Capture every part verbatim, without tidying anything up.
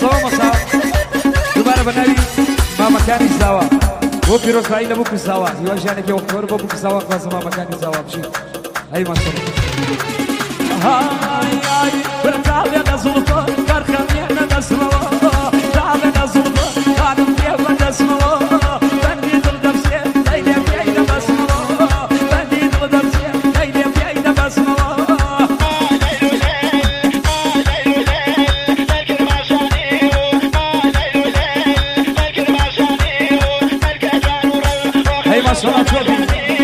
بەسەوە مەسا دووبارە بەناوی مامەکانی زاوا بۆ پیرۆزبایی لە بۆ کوزاوە هیواژیانێکی وەختەوەر بۆ کوزاوە خوازە مامەکانی زاوا بچین ئەی ماشەڵڵا هاي هاي برتاوێ لە زوڵتۆ کارخانێنە دەستمەوە تاوێ لە زوڵتۆ خانم پێوە دەستمەوە بەندی دڵ دەبسێ لەیلێ پێی دەبەسمەوە بەندی دڵ دەبسێ لەیلێ پێی دەبەسمەوە ئەی ماشەڵڵا چۆبی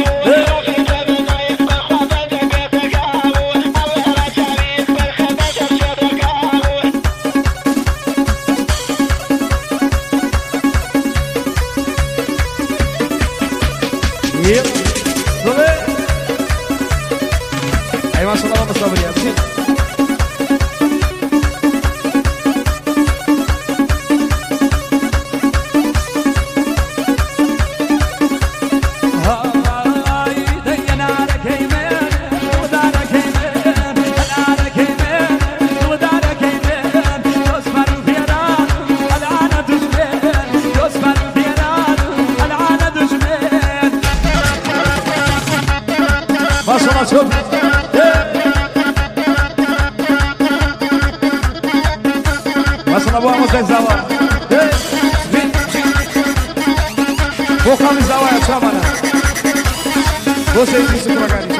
أي ما شاء الله ما صبر يا بشير ما شاء الله شوف ابو زاوا بو خامس زاوا يا شامانا بو سيدي سكرا كاني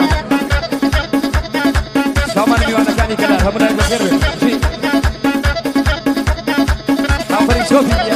شامان ميوانا كاني كلا همنا بخير في نافري شوفي يا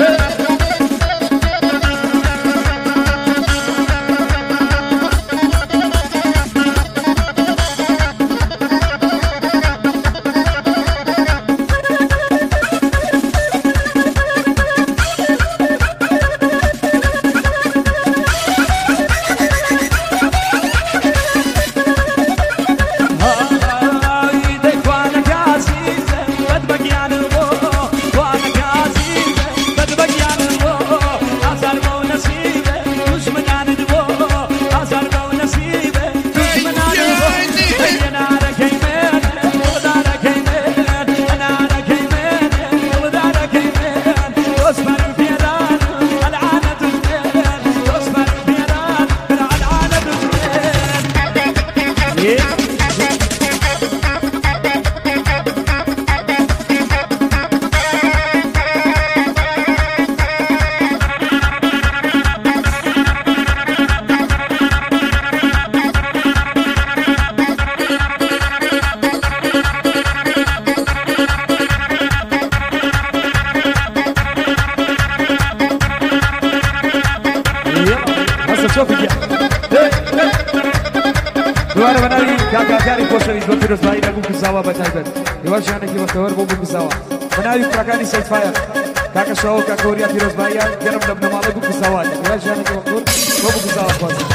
دوباره بناوی کاکاکاری خۆشەویست بە پیرۆزبایی لە بوو کوزاوە بەتایبەت هێواشیانێکی بەختەوەر بۆ بوو کوزاوە بەناوی کوڕەکانی سەید فایر کاکە شاوە کاکە وەریا پیرۆزباییان گەرم لە بنەماڵەی بوو کوزاوە هێواشیانێکی بەختەوەر بۆ بوو کوزاوە خوازم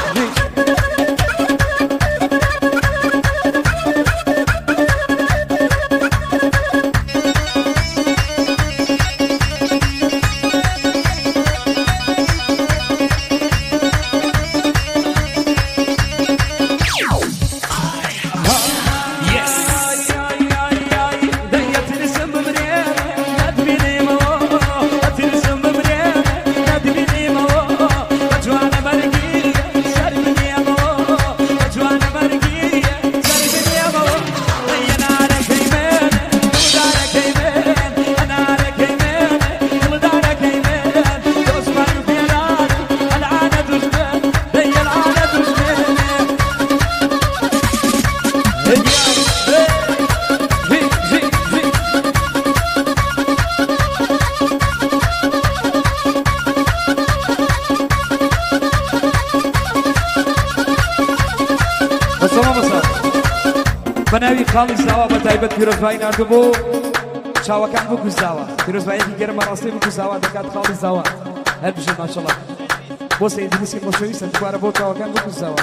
بەناوی خاڵی زاوا بەتایبەت پیرۆزبایی نردبوو چاوەکان بوو کوزاوە پیرۆزبایەکی گەرمە ڕاستی بوو کوزاوە دەکات خاڵی زاوا هەر بژێ ماشەڵڵا بۆ سەیدی موسکی خۆشەویستە دوبارە بۆ چاوەکان بوو کوزاوە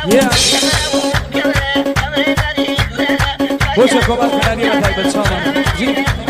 باشه کمک کنن یه بطایی به چامن